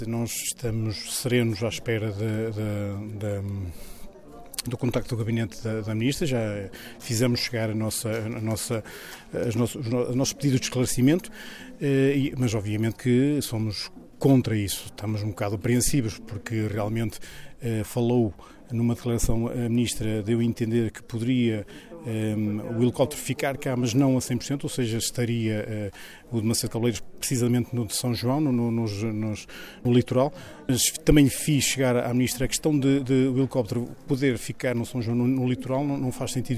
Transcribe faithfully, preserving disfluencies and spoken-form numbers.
Nós estamos serenos à espera de, de, de, do contacto do gabinete da, da Ministra. Já fizemos chegar a nossa, a nossa, as nossos, os nossos pedidos de esclarecimento, mas obviamente que somos contra isso. Estamos um bocado apreensivos porque realmente falou numa declaração, a Ministra deu a entender que poderia um, o helicóptero ficar cá, mas não a cem por cento, ou seja, estaria uh, o de Macedo Cabeleiros precisamente no de São João, no, no, nos, nos, no litoral. Mas também fiz chegar à Ministra a questão de, de o helicóptero poder ficar no São João, no, no litoral, não, não faz sentido.